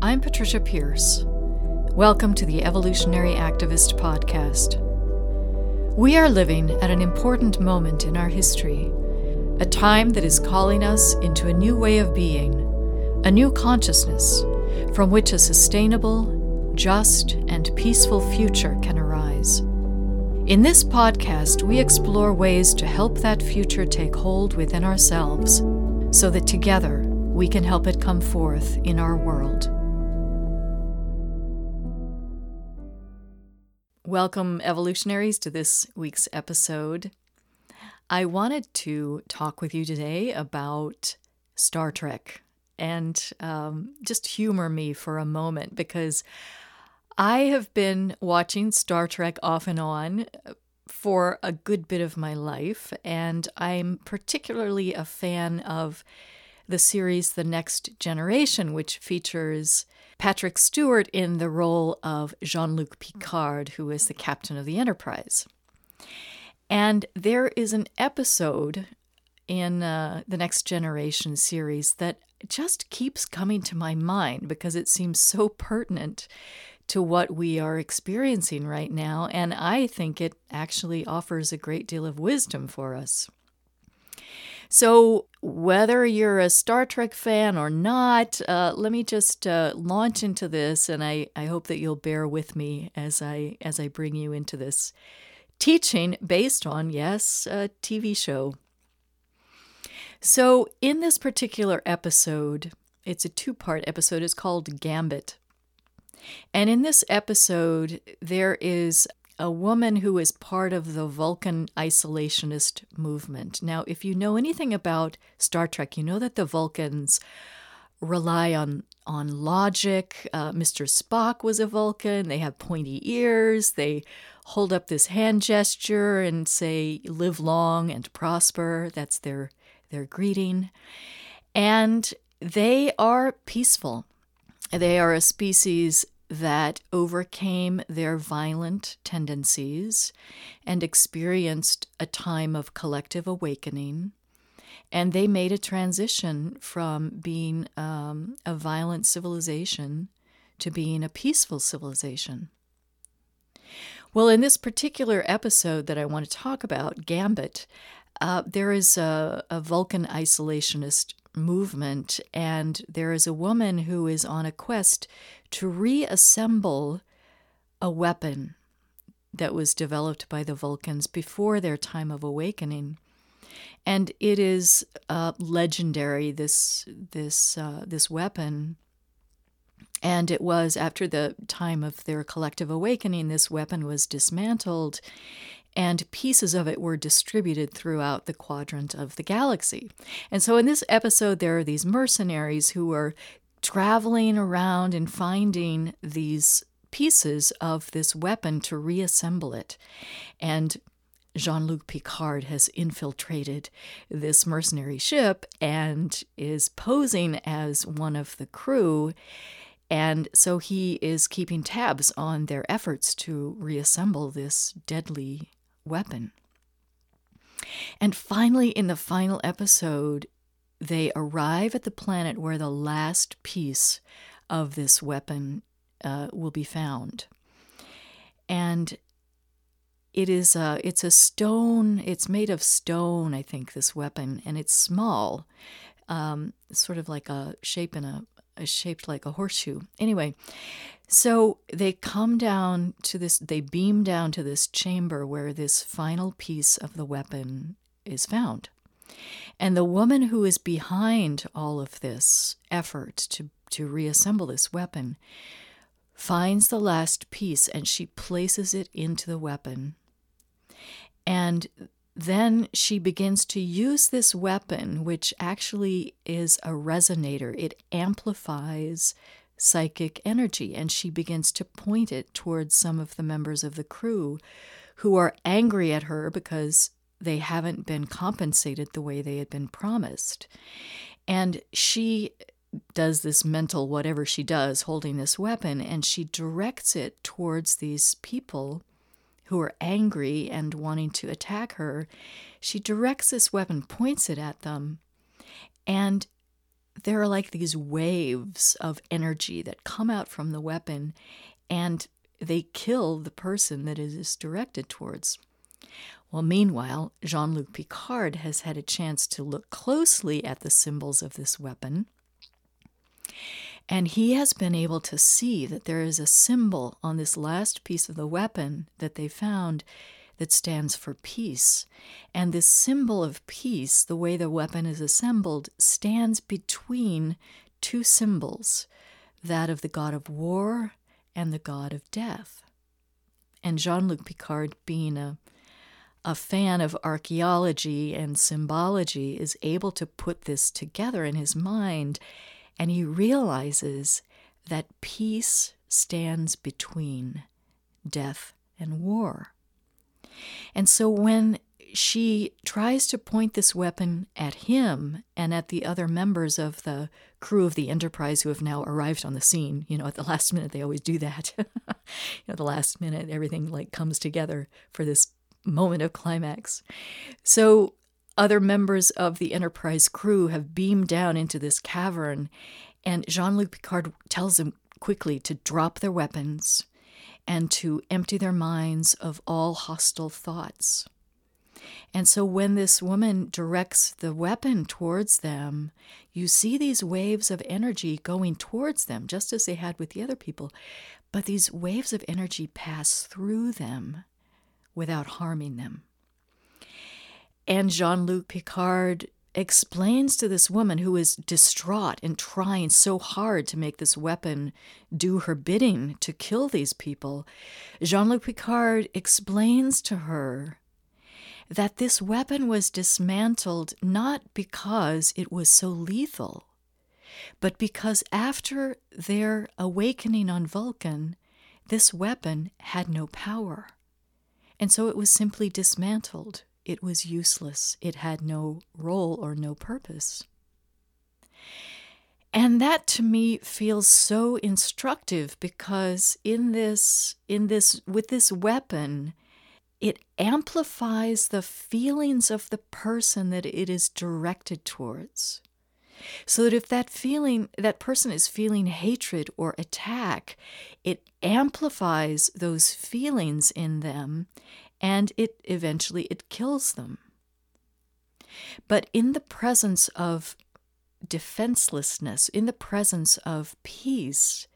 I'm Patricia Pierce. Welcome to the Evolutionary Activist Podcast. We are living at an important moment in our history, a time that is calling us into a new way of being, a new consciousness from which a sustainable, just, and peaceful future can arise. In this podcast, we explore ways to help that future take hold within ourselves so that together we can help it come forth in our world. Welcome, evolutionaries, to this week's episode. I wanted to talk with you today about Star Trek and just humor me for a moment, because I have been watching Star Trek off and on for a good bit of my life, and I'm particularly a fan of the series The Next Generation, which features Patrick Stewart in the role of Jean-Luc Picard, who is the captain of the Enterprise. And there is an episode in the Next Generation series that just keeps coming to my mind because it seems so pertinent to what we are experiencing right now, and I think it actually offers a great deal of wisdom for us. So whether you're a Star Trek fan or not, let me just launch into this, and I hope that you'll bear with me as I bring you into this teaching based on, yes, a TV show. So in this particular episode, it's a two-part episode, it's called Gambit. And in this episode, there is a woman who is part of the Vulcan isolationist movement. Now, if you know anything about Star Trek, you know that the Vulcans rely on logic. Mr. Spock was a Vulcan. They have pointy ears. They hold up this hand gesture and say, live long and prosper. That's their greeting. And they are peaceful. They are a species that overcame their violent tendencies and experienced a time of collective awakening. And they made a transition from being a violent civilization to being a peaceful civilization. Well, in this particular episode that I want to talk about, Gambit, there is a Vulcan isolationist movement, and there is a woman who is on a quest to reassemble a weapon that was developed by the Vulcans before their time of awakening. And it is legendary, this weapon. And it was after the time of their collective awakening, this weapon was dismantled, and pieces of it were distributed throughout the quadrant of the galaxy. And so in this episode, there are these mercenaries who are traveling around and finding these pieces of this weapon to reassemble it. And Jean-Luc Picard has infiltrated this mercenary ship and is posing as one of the crew. And so he is keeping tabs on their efforts to reassemble this deadly weapon. And finally, in the final episode, they arrive at the planet where the last piece of this weapon will be found. And it's a stone, it's made of stone, I think, this weapon, and it's small, sort of like shaped like a horseshoe. Anyway, so they beam down to this chamber where this final piece of the weapon is found. And the woman who is behind all of this effort to reassemble this weapon finds the last piece, and she places it into the weapon. And then she begins to use this weapon, which actually is a resonator. It amplifies psychic energy, and she begins to point it towards some of the members of the crew who are angry at her because they haven't been compensated the way they had been promised. And she does this mental whatever she does, holding this weapon, and she directs it towards these people who are angry and wanting to attack her. She directs this weapon, points it at them, and there are like these waves of energy that come out from the weapon, and they kill the person that it is directed towards. Well, meanwhile, Jean-Luc Picard has had a chance to look closely at the symbols of this weapon, and he has been able to see that there is a symbol on this last piece of the weapon that they found that stands for peace. And this symbol of peace, the way the weapon is assembled, stands between two symbols, that of the god of war and the god of death. And Jean-Luc Picard, being a fan of archaeology and symbology, is able to put this together in his mind, and he realizes that peace stands between death and war. And so when she tries to point this weapon at him and at the other members of the crew of the Enterprise who have now arrived on the scene, at the last minute, they always do that. The last minute, everything like comes together for this moment of climax. So other members of the Enterprise crew have beamed down into this cavern, and Jean-Luc Picard tells them quickly to drop their weapons and to empty their minds of all hostile thoughts. And so when this woman directs the weapon towards them, you see these waves of energy going towards them, just as they had with the other people. But these waves of energy pass through them without harming them. And Jean-Luc Picard explains to this woman, who is distraught and trying so hard to make this weapon do her bidding to kill these people, Jean-Luc Picard explains to her that this weapon was dismantled not because it was so lethal, but because after their awakening on Vulcan, this weapon had no power. And so it was simply dismantled. It was useless. It had no role or no purpose. And that to me feels so instructive, because with this weapon, it amplifies the feelings of the person that it is directed towards. So that if that person is feeling hatred or attack, it amplifies those feelings in them, and it eventually kills them. But in the presence of defenselessness, in the presence of peace,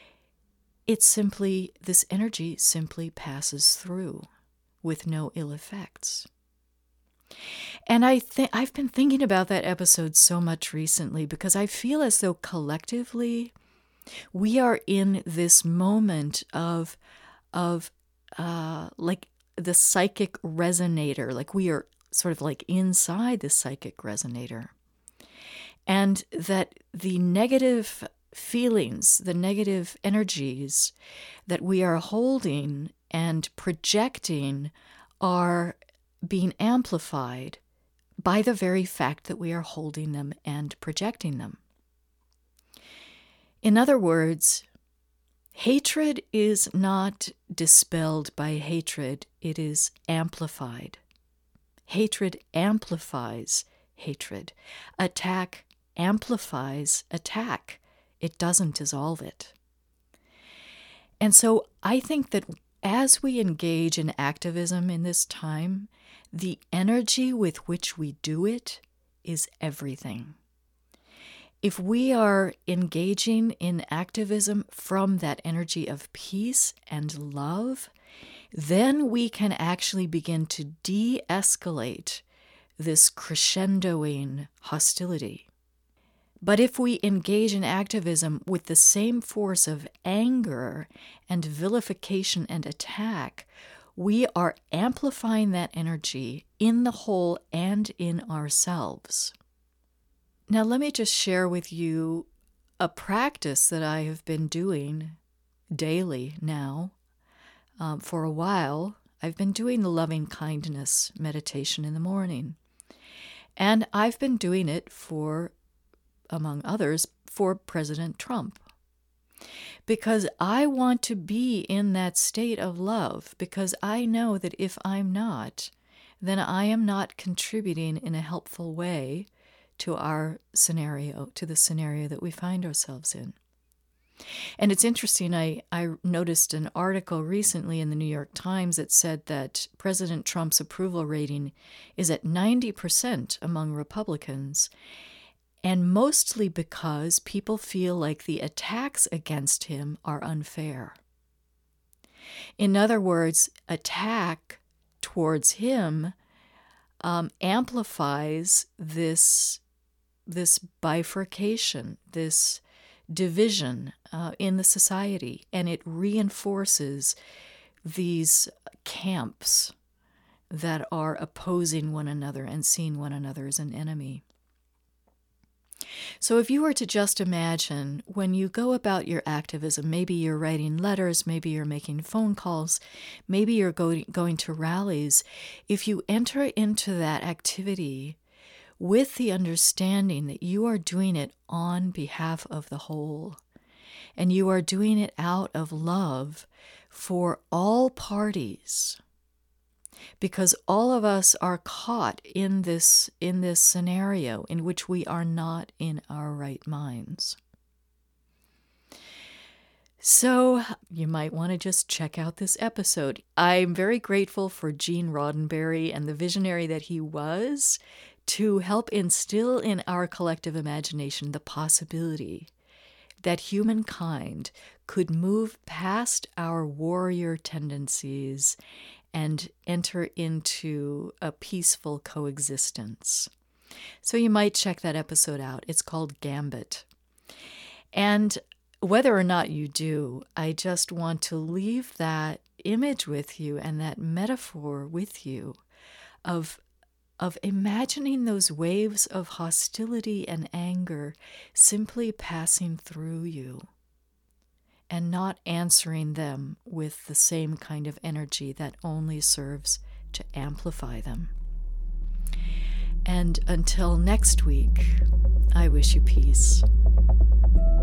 this energy simply passes through with no ill effects. And I've been thinking about that episode so much recently, because I feel as though collectively we are in this moment of like the psychic resonator, like we are sort of like inside the psychic resonator. And that the negative feelings, the negative energies that we are holding and projecting are being amplified by the very fact that we are holding them and projecting them. In other words, hatred is not dispelled by hatred, it is amplified. Hatred amplifies hatred. Attack amplifies attack. It doesn't dissolve it. And so I think that as we engage in activism in this time, the energy with which we do it is everything. If we are engaging in activism from that energy of peace and love, then we can actually begin to de-escalate this crescendoing hostility. But if we engage in activism with the same force of anger and vilification and attack, we are amplifying that energy in the whole and in ourselves. Now, let me just share with you a practice that I have been doing daily now. For a while, I've been doing the loving kindness meditation in the morning. And I've been doing it for, among others, for President Trump. Because I want to be in that state of love, because I know that if I'm not, then I am not contributing in a helpful way to our scenario, to the scenario that we find ourselves in. And it's interesting, I noticed an article recently in the New York Times that said that President Trump's approval rating is at 90% among Republicans, and mostly because people feel like the attacks against him are unfair. In other words, attack towards him amplifies this bifurcation, this division in the society, and it reinforces these camps that are opposing one another and seeing one another as an enemy. So if you were to just imagine when you go about your activism, maybe you're writing letters, maybe you're making phone calls, maybe you're going to rallies, if you enter into that activity with the understanding that you are doing it on behalf of the whole, and you are doing it out of love for all parties, because all of us are caught in this scenario in which we are not in our right minds. So you might want to just check out this episode. I'm very grateful for Gene Roddenberry and the visionary that he was to help instill in our collective imagination the possibility that humankind could move past our warrior tendencies and enter into a peaceful coexistence. So you might check that episode out. It's called Gambit. And whether or not you do, I just want to leave that image with you and that metaphor with you of imagining those waves of hostility and anger simply passing through you and not answering them with the same kind of energy that only serves to amplify them. And until next week, I wish you peace.